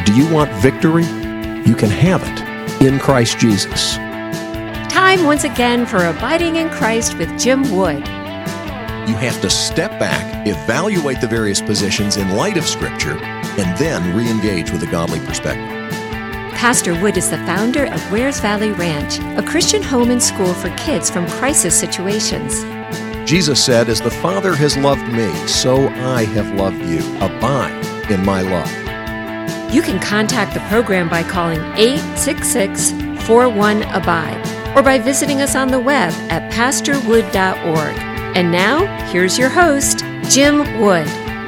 Do you want victory? You can have it in Christ Jesus. Time once again for Abiding in Christ with Jim Wood. You have to step back, evaluate the various positions in light of Scripture, and then re-engage with a godly perspective. Pastor Wood is the founder of Wares Valley Ranch, a Christian home and school for kids from crisis situations. Jesus said, "As the Father has loved me, so I have loved you. Abide in my love." You can contact the program by calling 866-41-ABIDE or by visiting us on the web at pastorwood.org. And now, here's your host, Jim Wood.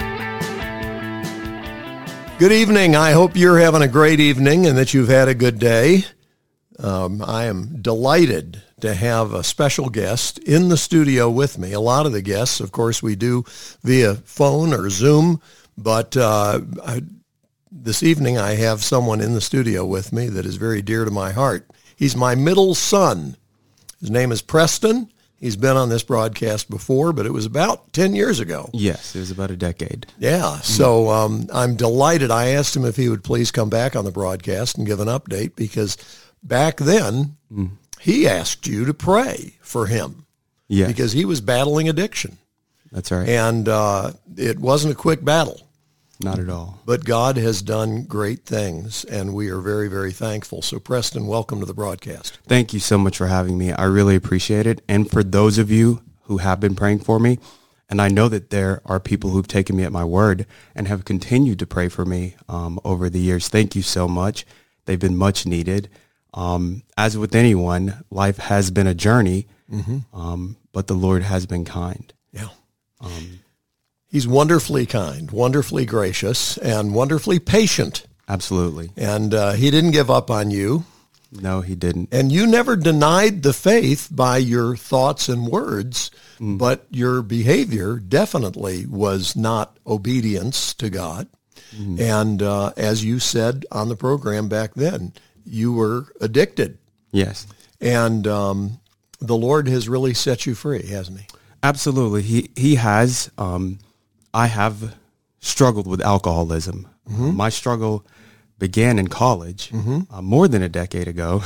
Good evening. I hope you're having a great evening and that you've had a good day. I am delighted to have a special guest in the studio with me. A lot of the guests, of course, we do via phone or Zoom, but this evening I have someone in the studio with me that is very dear to my heart. He's my middle son. His name is Preston. He's been on this broadcast before, but it was about 10 years ago. Yes, it was about a decade. Yeah, so I'm delighted. I asked him if he would please come back on the broadcast and give an update, because back then he asked you to pray for him. Yes. Because he was battling addiction. That's right. And it wasn't a quick battle. Not at all. But God has done great things, and we are very, very thankful. So, Preston, welcome to the broadcast. Thank you so much for having me. I really appreciate it. And for those of you who have been praying for me, and I know that there are people who've taken me at my word and have continued to pray for me over the years, thank you so much. They've been much needed. As with anyone, life has been a journey, but the Lord has been kind. Yeah. He's wonderfully kind, wonderfully gracious, and wonderfully patient. Absolutely. And he didn't give up on you. No, he didn't. And you never denied the faith by your thoughts and words, but your behavior definitely was not obedience to God. And as you said on the program back then, you were addicted. Yes. And the Lord has really set you free, hasn't he? Absolutely. He has. I have struggled with alcoholism. My struggle began in college more than a decade ago.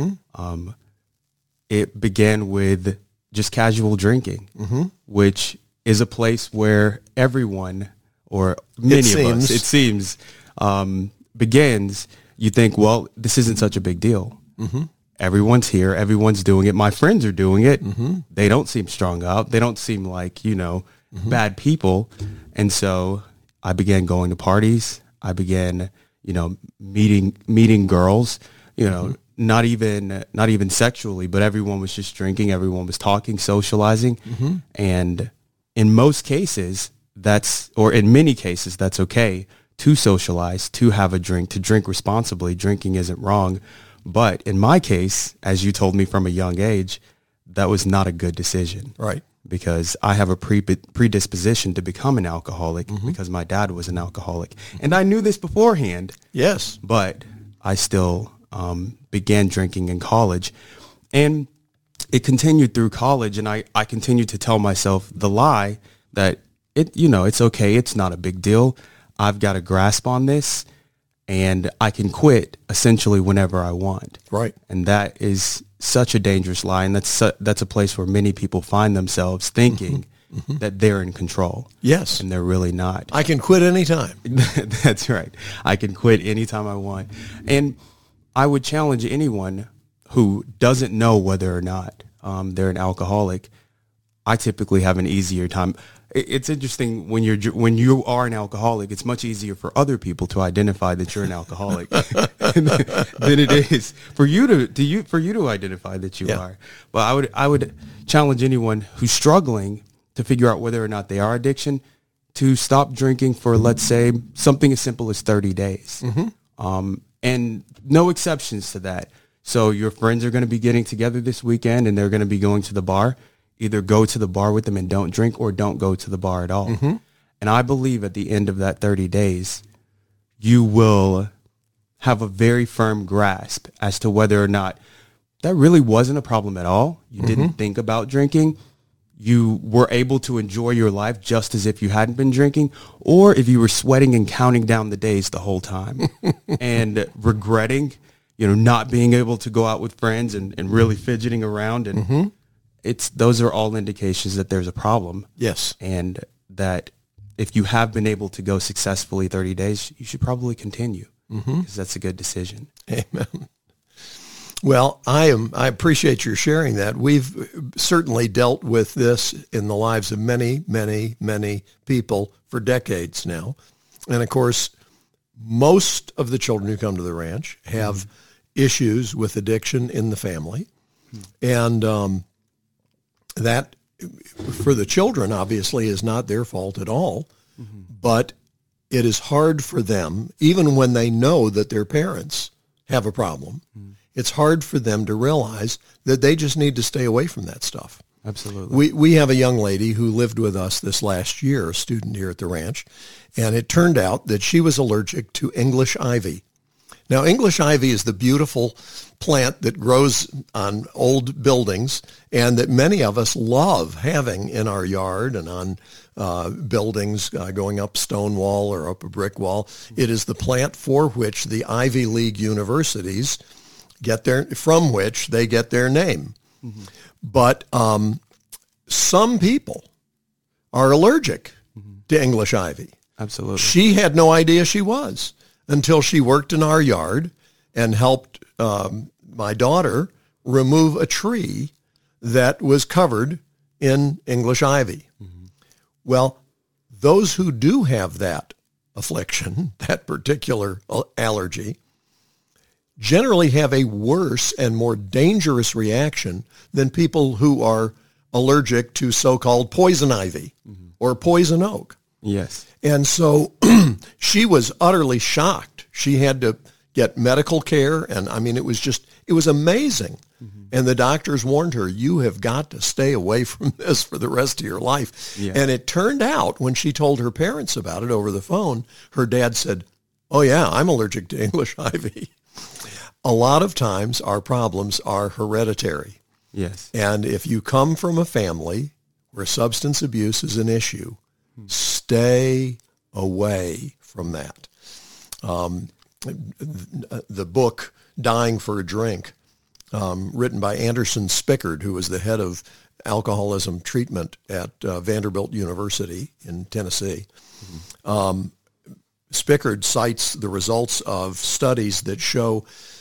It began with just casual drinking, which is a place where everyone, or many of us, it seems, begins. You think, well, this isn't such a big deal. Everyone's here. Everyone's doing it. My friends are doing it. They don't seem strung out. They don't seem like, bad people. And so I began going to parties. I began, meeting girls, not even sexually, but everyone was just drinking. Everyone was talking, socializing. And in most cases, in many cases, that's okay to socialize, to have a drink, to drink responsibly. Drinking isn't wrong. But in my case, as you told me from a young age, that was not a good decision. Right. Because I have a predisposition to become an alcoholic because my dad was an alcoholic. And I knew this beforehand. Yes. But I still began drinking in college. And it continued through college. And I continued to tell myself the lie that, it's okay. It's not a big deal. I've got a grasp on this. And I can quit essentially whenever I want. Right. And that is such a dangerous lie. And that's a place where many people find themselves thinking that they're in control. Yes. And they're really not. I can quit anytime. That's right. I can quit anytime I want. And I would challenge anyone who doesn't know whether or not they're an alcoholic. I typically have an easier time. It's interesting when you are an alcoholic. It's much easier for other people to identify that you're an alcoholic than it is for you to identify that you are. But I would challenge anyone who's struggling to figure out whether or not they are addiction to stop drinking for, let's say, something as simple as 30 days, and no exceptions to that. So your friends are going to be getting together this weekend, and they're going to be going to the bar. Either go to the bar with them and don't drink, or don't go to the bar at all. And I believe at the end of that 30 days, you will have a very firm grasp as to whether or not that really wasn't a problem at all. You didn't think about drinking. you were able to enjoy your life just as if you hadn't been drinking, or if you were sweating and counting down the days the whole time and regretting, not being able to go out with friends and really fidgeting around. And those are all indications that there's a problem. Yes. And that if you have been able to go successfully 30 days, you should probably continue, because that's a good decision. Amen. Well, I appreciate your sharing that. We've certainly dealt with this in the lives of many, many, many people for decades now. And of course, most of the children who come to the ranch have issues with addiction in the family. And that, for the children, obviously is not their fault at all. But it is hard for them, even when they know that their parents have a problem. It's hard for them to realize that they just need to stay away from that stuff. Absolutely. We have a young lady who lived with us this last year, a student here at the ranch, and it turned out that she was allergic to English ivy. Now, English ivy is the beautiful plant that grows on old buildings and that many of us love having in our yard and on buildings going up stone wall or up a brick wall. It is the plant for which the Ivy League universities from which they get their name. But some people are allergic to English ivy. Absolutely. She had no idea she was until she worked in our yard and helped my daughter remove a tree that was covered in English ivy. Well, those who do have that affliction, that particular allergy, generally have a worse and more dangerous reaction than people who are allergic to so-called poison ivy or poison oak. Yes. And so she was utterly shocked. She had to get medical care. And I mean, it was amazing. And the doctors warned her, you have got to stay away from this for the rest of your life. Yeah. And it turned out when she told her parents about it over the phone, her dad said, oh yeah, I'm allergic to English ivy. A lot of times our problems are hereditary. Yes. And if you come from a family where substance abuse is an issue, stay away from that. The book, Dying for a Drink, written by Anderson Spickard, who was the head of alcoholism treatment at Vanderbilt University in Tennessee. Spickard cites the results of studies that show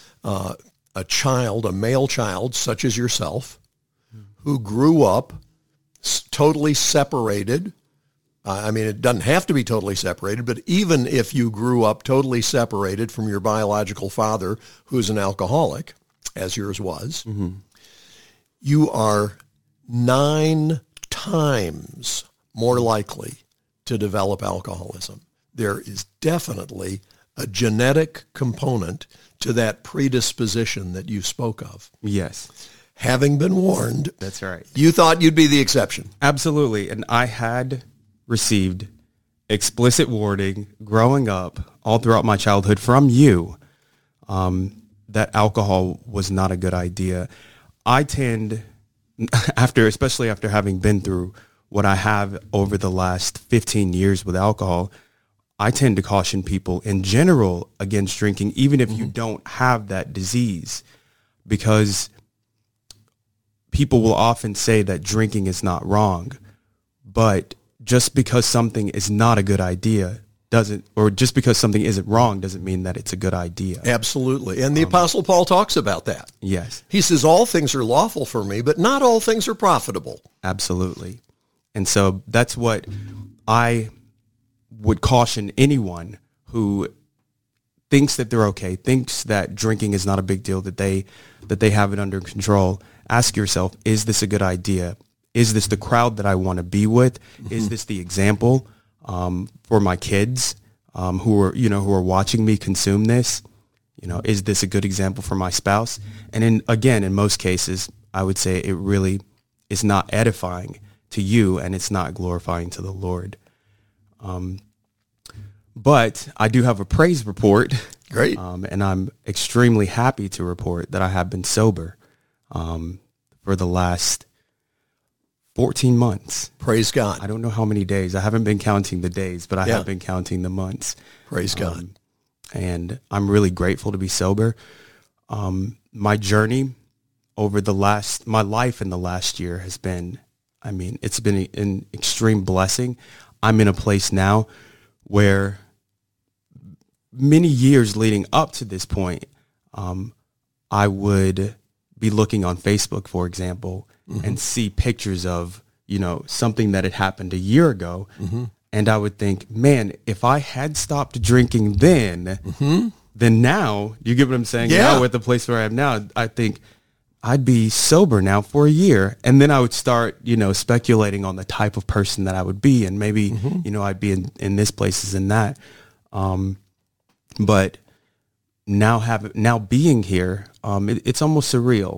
a male child, such as yourself, who grew up totally separated. I mean, it doesn't have to be totally separated, but even if you grew up totally separated from your biological father, who's an alcoholic, as yours was, you are 9 times more likely to develop alcoholism. There is definitely a genetic component to that predisposition that you spoke of. Yes. Having been warned. That's right. You thought you'd be the exception. Absolutely. And I had received explicit warning growing up all throughout my childhood from you that alcohol was not a good idea. I tend, especially after having been through what I have over the last 15 years with alcohol, I tend to caution people in general against drinking, even if you don't have that disease, because people will often say that drinking is not wrong, but just because something is not a good idea just because something isn't wrong doesn't mean that it's a good idea. Absolutely. And the Apostle Paul talks about that. Yes. He says, all things are lawful for me, but not all things are profitable. Absolutely. And so that's what I would caution anyone who thinks that they're okay, thinks that drinking is not a big deal, that they have it under control. Ask yourself, is this a good idea? Is this the crowd that I want to be with? Is this the example for my kids who are watching me consume this? Is this a good example for my spouse? And in most cases, I would say it really is not edifying to you, and it's not glorifying to the Lord. But I do have a praise report. Great. And I'm extremely happy to report that I have been sober for the last 14 months. Praise God. I don't know how many days. I haven't been counting the days, but I have been counting the months. Praise God. And I'm really grateful to be sober. My journey over my life in the last year has been, it's been an extreme blessing. I'm in a place now where many years leading up to this point, I would be looking on Facebook, for example, and see pictures of, something that had happened a year ago. And I would think, man, if I had stopped drinking then now, you get what I'm saying? Yeah. Now at the place where I am now, I think I'd be sober now for a year. And then I would start, speculating on the type of person that I would be. And maybe, I'd be in this places and that. But now being here, it's almost surreal.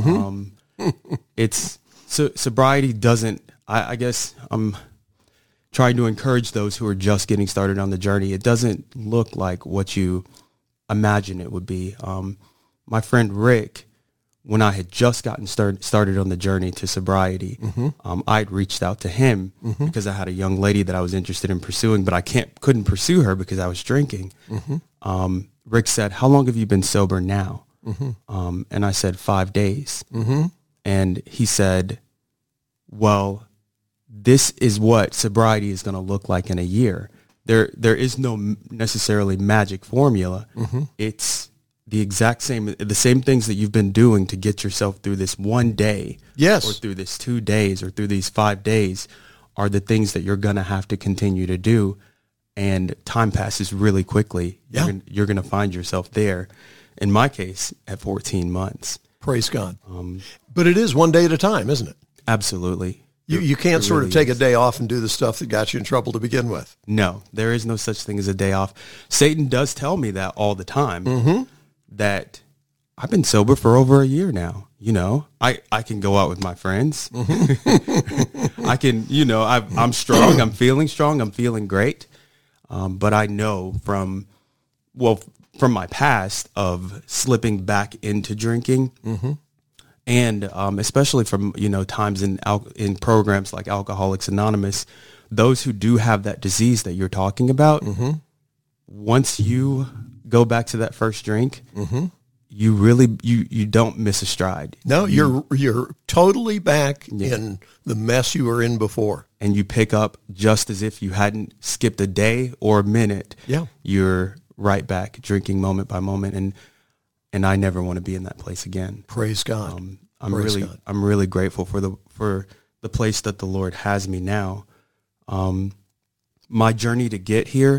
It's sobriety doesn't, I guess I'm trying to encourage those who are just getting started on the journey. It doesn't look like what you imagine it would be. My friend Rick, when I had just gotten started on the journey to sobriety, I'd reached out to him because I had a young lady that I was interested in pursuing, but I couldn't pursue her because I was drinking. Rick said, "How long have you been sober now?" And I said, 5 days. And he said, "Well, this is what sobriety is going to look like in a year. There is no necessarily magic formula. It's the same things that you've been doing to get yourself through this one day, or through this 2 days, or through these 5 days, are the things that you're going to have to continue to do. And time passes really quickly. Yeah. You're going to find yourself there. In my case, at 14 months. Praise God. But it is one day at a time, isn't it? Absolutely. You can't sort of take a day off and do the stuff that got you in trouble to begin with. No, there is no such thing as a day off. Satan does tell me that all the time, that I've been sober for over a year now. I can go out with my friends. I can, I'm strong. I'm feeling strong. I'm feeling great. But I know from my past of slipping back into drinking, and especially from times in programs like Alcoholics Anonymous, those who do have that disease that you're talking about, once you go back to that first drink, you really you don't miss a stride. No, you're totally back in the mess you were in before. And you pick up just as if you hadn't skipped a day or a minute. Yeah. You're right back drinking moment by moment, and I never want to be in that place again. Praise God. I'm really grateful for the place that the Lord has me now. My journey to get here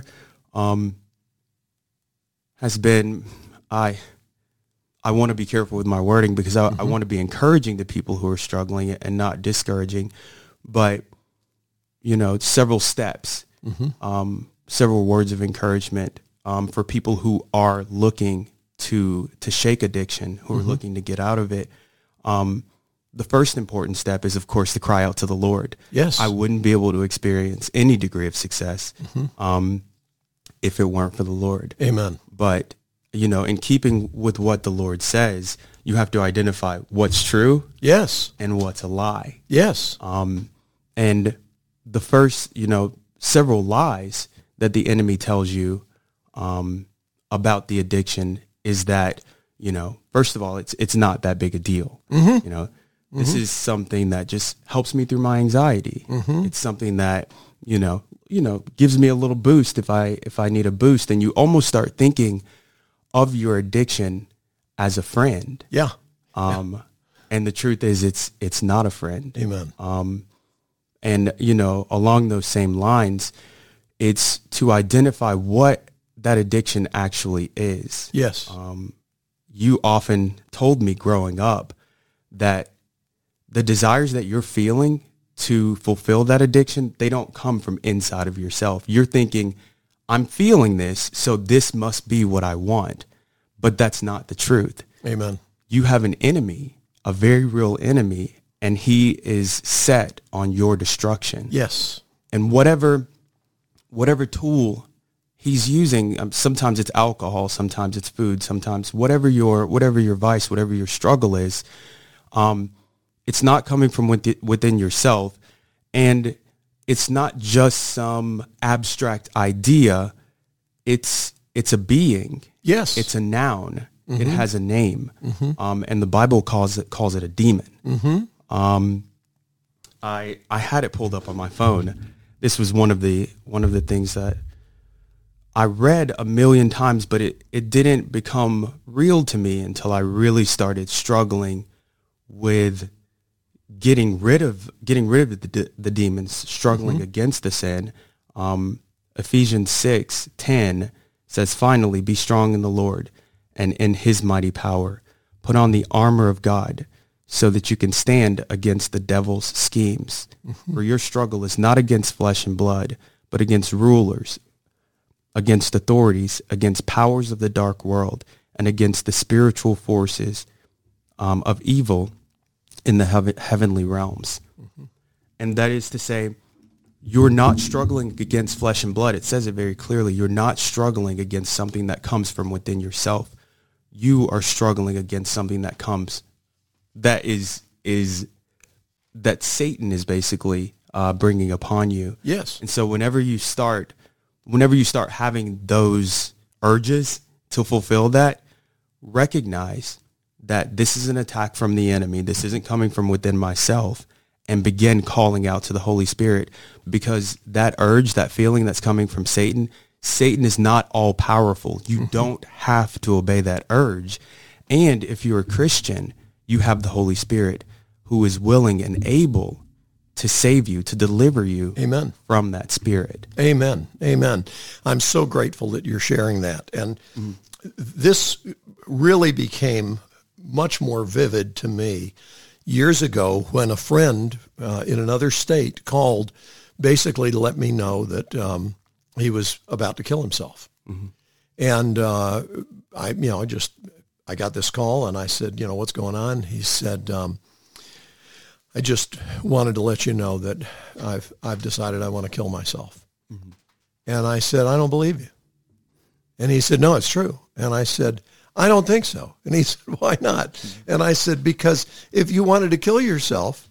has been, I want to be careful with my wording because I want to be encouraging to people who are struggling and not discouraging, but several steps, several words of encouragement for people who are looking to shake addiction, who are looking to get out of it. The first important step is, of course, to cry out to the Lord. Yes. I wouldn't be able to experience any degree of success if it weren't for the Lord. Amen. But, in keeping with what the Lord says, you have to identify what's true. Yes. And what's a lie. Yes. And the first, several lies that the enemy tells you about the addiction is that, first of all, it's not that big a deal. This is something that just helps me through my anxiety. It's something that, gives me a little boost if I need a boost. And you almost start thinking of your addiction as a friend. Yeah. And the truth is it's not a friend. Amen. And, along those same lines, it's to identify what that addiction actually is. Yes. You often told me growing up that the desires that you're feeling to fulfill that addiction, they don't come from inside of yourself. You're thinking, I'm feeling this, so this must be what I want. But that's not the truth. Amen. You have an enemy, a very real enemy, and he is set on your destruction. Yes. And whatever tool he's using, sometimes it's alcohol, sometimes it's food, sometimes whatever your vice, whatever your struggle is, it's not coming from within yourself, and it's not just some abstract idea. It's a being. Yes. It's a noun. Mm-hmm. It has a name. Mm-hmm. And the Bible calls it a demon. Mm-hmm. I had it pulled up on my phone. This was one of the things that I read a million times, but it didn't become real to me until I really started struggling with getting rid of the demons, struggling against the sin. Ephesians 6:10 says, "Finally, be strong in the Lord and in his mighty power. Put on the armor of God so that you can stand against the devil's schemes. For your struggle is not against flesh and blood, but against rulers, against authorities, against powers of the dark world, and against the spiritual forces of evil in the heavenly realms." And that is to say, you're not struggling against flesh and blood. It says it very clearly. You're not struggling against something that comes from within yourself. You are struggling against something that comes, that Satan is basically bringing upon you. Yes. And so whenever you start having those urges to fulfill that, recognize that this is an attack from the enemy. This isn't coming from within myself, and begin calling out to the Holy Spirit, because that urge, that feeling that's coming from Satan is not all powerful. You don't have to obey that urge. And if you're a Christian, you have the Holy Spirit who is willing and able to save you, to deliver you Amen. From that spirit. Amen. Amen. I'm so grateful that you're sharing that. And this really became much more vivid to me years ago when a friend in another state called basically to let me know that he was about to kill himself. Mm-hmm. And I got this call and I said, what's going on? He said, I just wanted to let you know that I've decided I want to kill myself. Mm-hmm. And I said, I don't believe you. And he said, no, it's true. And I said, I don't think so. And he said, why not? Mm-hmm. And I said, because if you wanted to kill yourself,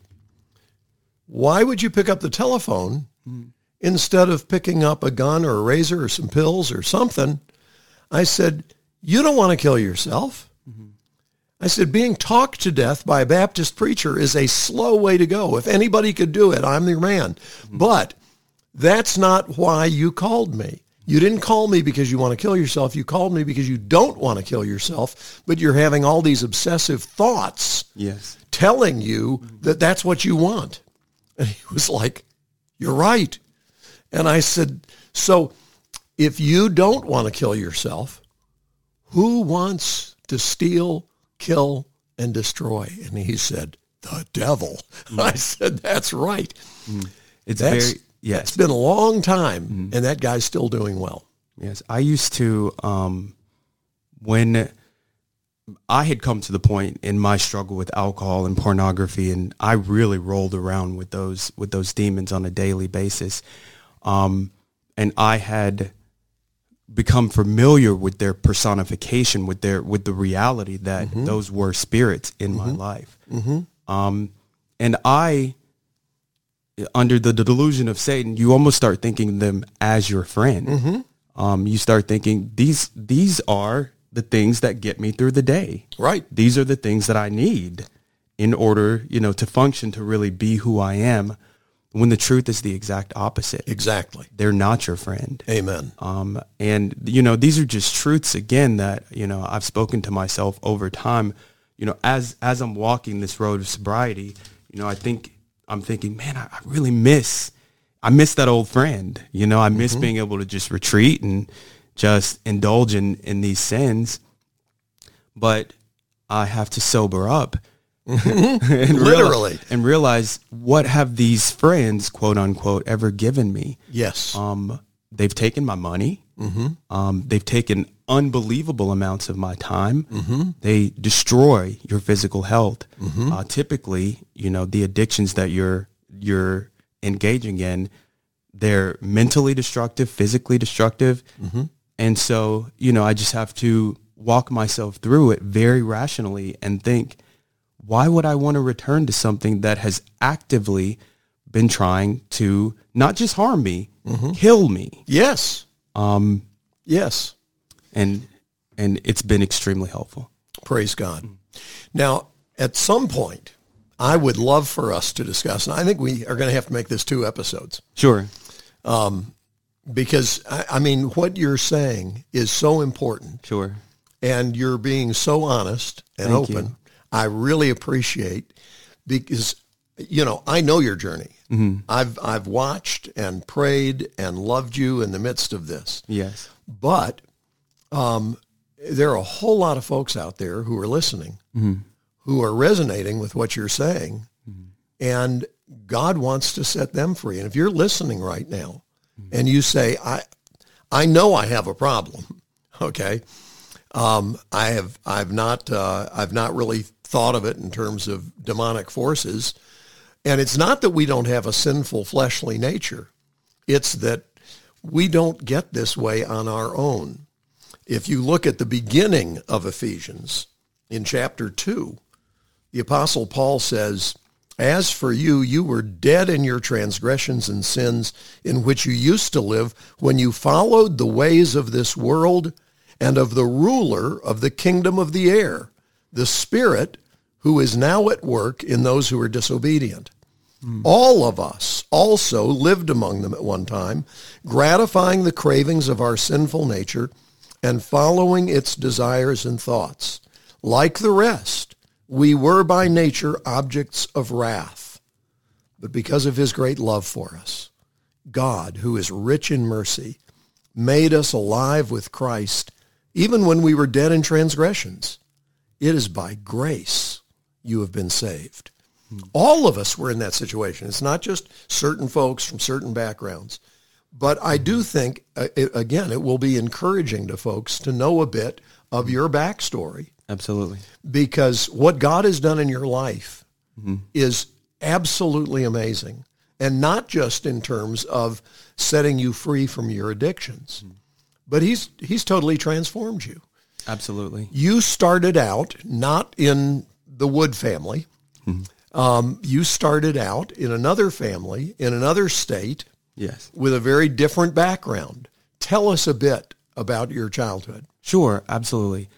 why would you pick up the telephone instead of picking up a gun or a razor or some pills or something? I said, you don't want to kill yourself. Mm-hmm. I said, being talked to death by a Baptist preacher is a slow way to go. If anybody could do it, I'm your man. Mm-hmm. But that's not why you called me. You didn't call me because you want to kill yourself. You called me because you don't want to kill yourself, but you're having all these obsessive thoughts telling you that that's what you want. And he was like, you're right. And I said, so if you don't want to kill yourself, who wants to steal, kill, and destroy? And he said, the devil. I said, that's right. It's been a long time, and that guy's still doing well. Yes, I used to, when I had come to the point in my struggle with alcohol and pornography, and I really rolled around with those demons on a daily basis, and I had become familiar with their personification, with the reality that those were spirits in my life, and I. Under the delusion of Satan, you almost start thinking them as your friend. You start thinking, these are the things that get me through the day. Right. These are the things that I need in order, to function, to really be who I am, when the truth is the exact opposite. Exactly. They're not your friend. Amen. And, these are just truths, again, that, I've spoken to myself over time, as I'm walking this road of sobriety, I'm thinking, man, I really miss that old friend. I miss being able to just retreat and just indulge in these sins. But I have to sober up and literally realize, what have these friends, quote unquote, ever given me? Yes. They've taken my money. They've taken unbelievable amounts of my time. They destroy your physical health. Typically, the addictions that you're engaging in, they're mentally destructive, physically destructive. And so, I just have to walk myself through it very rationally and think, why would I want to return to something that has actively been trying to not just harm me, kill me? Yes. Yes. And it's been extremely helpful. Praise God. Now, at some point, I would love for us to discuss, and I think we are going to have to make this 2 episodes. Sure. Because, I mean, what you're saying is so important. Sure. And you're being so honest and Thank open. you. I really appreciate, because, you know, I know your journey. I've watched and prayed and loved you in the midst of this. Yes. But there are a whole lot of folks out there who are listening, who are resonating with what you're saying, and God wants to set them free. And if you're listening right now and you say, I know I have a problem, okay, I've not really thought of it in terms of demonic forces, and it's not that we don't have a sinful fleshly nature, it's that we don't get this way on our own. If you look at the beginning of Ephesians in chapter 2, the Apostle Paul says, "As for you, you were dead in your transgressions and sins in which you used to live when you followed the ways of this world and of the ruler of the kingdom of the air, the Spirit who is now at work in those who are disobedient. All of us also lived among them at one time, gratifying the cravings of our sinful nature and following its desires and thoughts. Like the rest, we were by nature objects of wrath. But because of his great love for us, God, who is rich in mercy, made us alive with Christ even when we were dead in transgressions. It is by grace you have been saved." All of us were in that situation. It's not just certain folks from certain backgrounds. But I do think, again, it will be encouraging to folks to know a bit of your backstory. Absolutely. Because what God has done in your life is absolutely amazing. And not just in terms of setting you free from your addictions, but he's totally transformed you. Absolutely. You started out not in the Wood family. You started out in another family, in another state, Yes. with a very different background. Tell us a bit about your childhood. Sure, absolutely.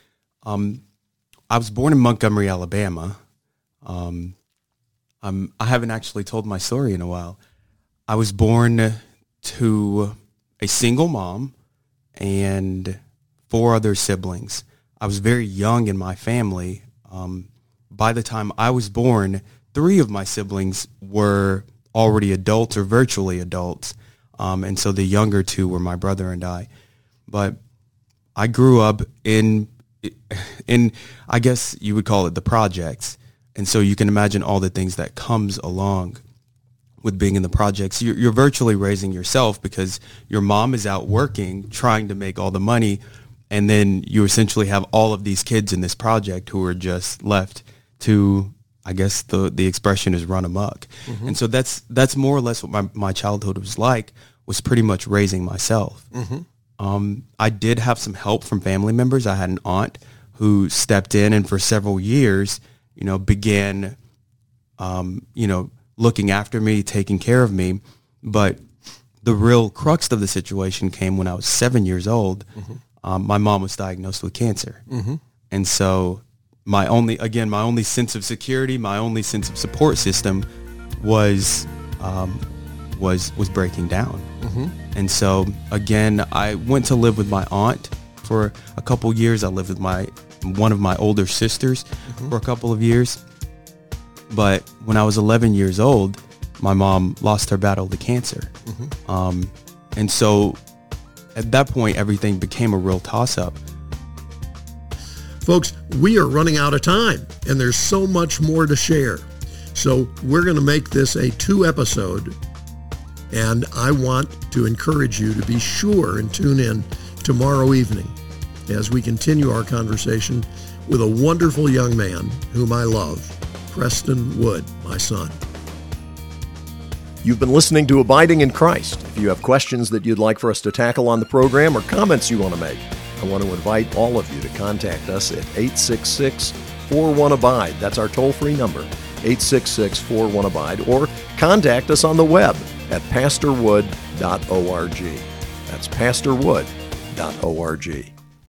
I was born in Montgomery, Alabama. I haven't actually told my story in a while. I was born to a single mom and 4 other siblings. I was very young in my family. By the time I was born, 3 of my siblings were already adults or virtually adults. And so the younger 2 were my brother and I. But I grew up in I guess you would call it the projects. And so you can imagine all the things that comes along with being in the projects. You're virtually raising yourself because your mom is out working, trying to make all the money. And then you essentially have all of these kids in this project who are just left to, I guess the expression is run amok. And so that's more or less what my childhood was pretty much raising myself. I did have some help from family members. I had an aunt who stepped in and for several years, began, looking after me, taking care of me. But the real crux of the situation came when I was 7 years old. My mom was diagnosed with cancer. And so my only sense of security, my only sense of support system was breaking down. And so again, I went to live with my aunt for a couple years. I lived with one of my older sisters for a couple of years. But when I was 11 years old, my mom lost her battle to cancer. And so at that point, everything became a real toss-up. Folks, we are running out of time, and there's so much more to share. So we're going to make this a 2-episode, and I want to encourage you to be sure and tune in tomorrow evening as we continue our conversation with a wonderful young man whom I love, Preston Wood, my son. You've been listening to Abiding in Christ. If you have questions that you'd like for us to tackle on the program or comments you want to make, I want to invite all of you to contact us at 866-41-ABIDE. That's our toll-free number, 866-41-ABIDE. Or contact us on the web at pastorwood.org. That's pastorwood.org.